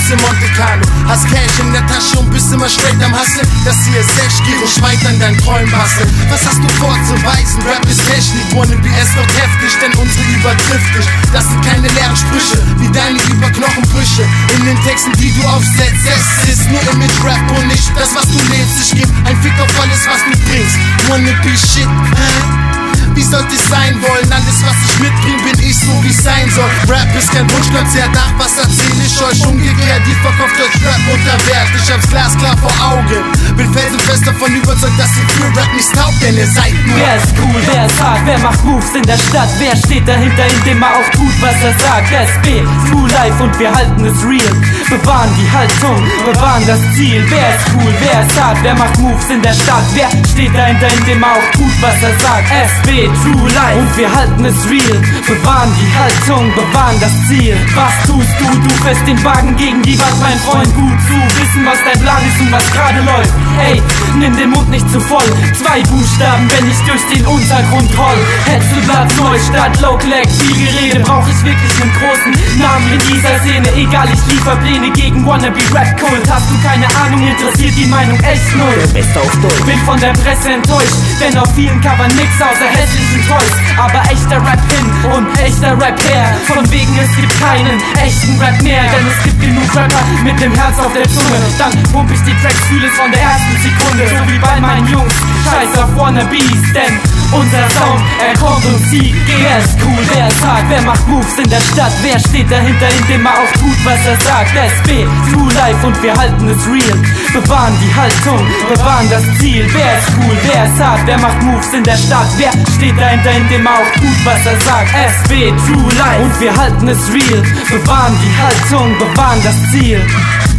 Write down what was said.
in Monte Carlo. Hast Cash in der Tasche und bist immer straight am Hustle. Das hier ist Sechs-Giro, Schwein an deinen Träumen basteln. Was hast du vorzuweisen? Rap ist Technik, Wannabe es wird heftig, denn unsere übertrifft dich. Das sind keine leeren Sprüche, wie deine Überknochenbrüche. In den Texten, die du aufsetzt, es ist nur Image-Rap und nicht das, was du lebst. Ich geb ein Fick auf alles, was du bringst. Wannabe Shit, wie sollte ich sein wollen? Alles, was ich mitbring, bin ich so, wie es sein soll. Rap ist kein Wunschkonzert, ach, was erzähl ich euch? Umgekehrt, die verkauft euch Rap unter Wert. Ich hab's glasklar vor Augen, bin felsenfest davon überzeugt, dass ihr für Rap nicht taugt, denn ihr seid nur. Wer ist cool, wer ist hart, wer macht Moves in der Stadt? Wer steht dahinter, indem er auch tut, was er sagt? SB, True Life und wir halten es real. Bewahren die Haltung, bewahren das Ziel. Wer ist cool, wer ist hart, wer macht Moves in der Stadt? Wer steht dahinter, indem er auch tut, was er sagt? SB, True Life und wir halten es real. Bewahren die Haltung, bewahren das Ziel. Was tust du? Du fährst den Wagen gegen die Wand, mein Freund. Gut zu wissen, was dein Plan ist und was gerade läuft. Ey, nimm den Mund nicht zu voll. 2 Buchstaben, wenn ich durch den Untergrund roll. Hetzelblatt, Neustadt, Local, viel Gerede. Brauch ich wirklich einen großen Namen in dieser Szene? Egal, ich liefer Pläne gegen Wannabe-Rap-Kult. Hast du keine Ahnung, interessiert die Meinung echt null. Bin von der Presse enttäuscht, denn auf vielen Covern nix außer hässlichen Toys. Aber echter Rap hin und echter Rap her. Von wegen es gibt keinen echten Rap mehr. Denn es gibt genug Rapper mit dem Herz auf der Zunge. Dann pump ich die Tracks, fühl es von der ersten Sekunde. So wie bei meinen Jungs, scheiß auf Wannabes. Denn unser Sound, er kommt und siegt. Wer ist cool, wer ist hart, wer macht Moves in der Stadt? Wer steht dahinter, indem er auch tut, was er sagt? SB, True Life und wir halten es real. Bewahren die Haltung, bewahren das Ziel. Wer ist cool, wer ist hart, wer macht Moves in der Stadt? Wer steht dahinter, indem er auch tut, was er sagt? SB, True Life und wir halten es real. Bewahren die Haltung, bewahren das Ziel.